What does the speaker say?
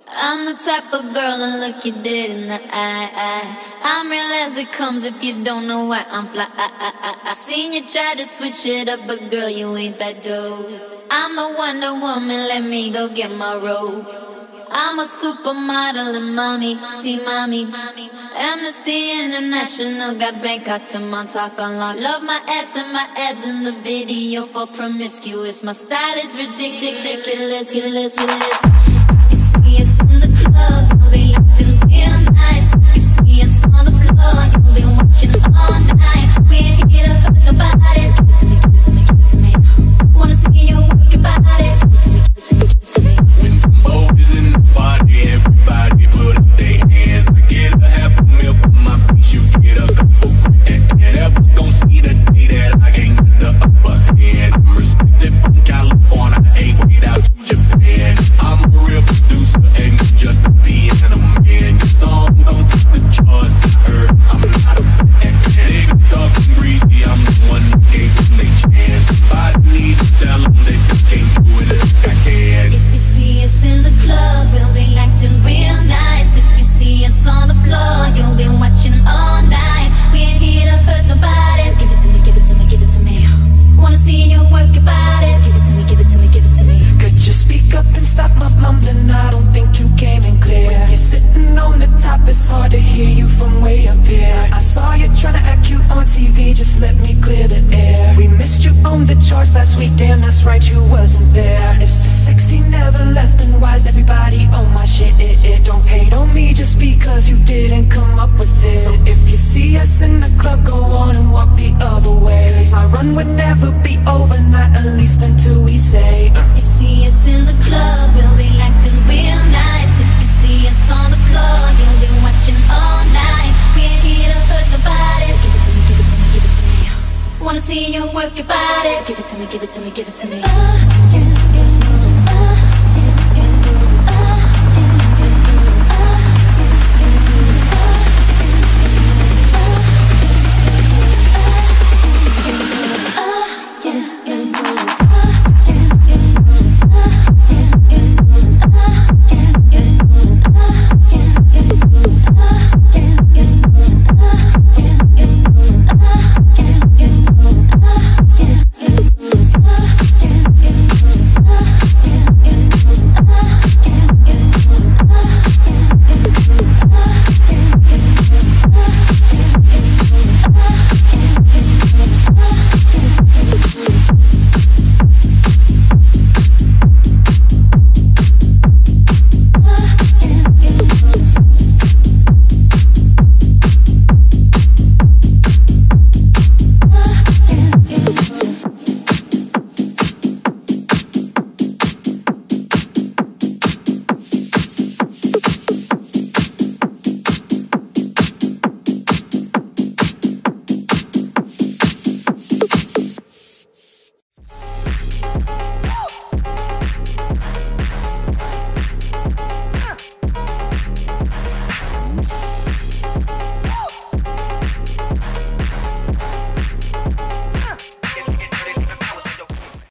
I'm the type of girl to look you dead in the eye. I'm real as it comes if you don't know why I'm fly. I seen you try to switch it up, but girl, you ain't that dope. I'm the Wonder Woman, let me go get my robe. I'm a supermodel and mommy, see mommy. Amnesty International got Bangkok to Montauk on lock. Love my ass and my abs in the video for promiscuous. My style is ridiculous. You see us in the club, we'll be acting real nice. You see us on the floor, you'll be watching all night. We ain't here to hurt nobody. Give it to me, give it to me, give it to me. Wanna see you work your body. Give it to me, give it to me, give it to me. When the boat is in the party, everybody put up their hands. I get a half a meal for my piece, you get a couple grand. Never gon' see the day that I can't get the upper hand. I'm respected from California, ain't wait out to Japan. I'm a real producer, ain't just a piano man. Your song don't get the charts, I heard I'm not a fan. Niggas talking greasy, I'm the one that gave them they chance. If I need to tell them that they can't do it, like I can. If you see us in the club, we'll be acting real nice. If you see us on the floor, you'll be watching all night. We ain't here to hurt nobody. So give it to me, give it to me, give it to me. Wanna see you work your body. So give it to me, give it to me, give it to me. Could you speak up and stop my mumbling? I don't think you came in clear. When you're sitting on the top, it's hard to hear you from way up here. I saw you trying to act cute on TV, just let me clear the air. We missed you on the charts last week, damn that's right, you wasn't there. If so sexy never left, then why's everybody on my shit? Don't hate on me just because you didn't come up with it. So if you see us in the club, go on and walk the other way. Cause our run would never be over, not at least until we say If you see us in the club, we'll be acting real nice. If you see us on the floor, you'll be watching all night. We ain't here to hurt nobody. So give it to me, give it to me, give it to me. Wanna see you work your body. So give it to me, give it to me, give it to me.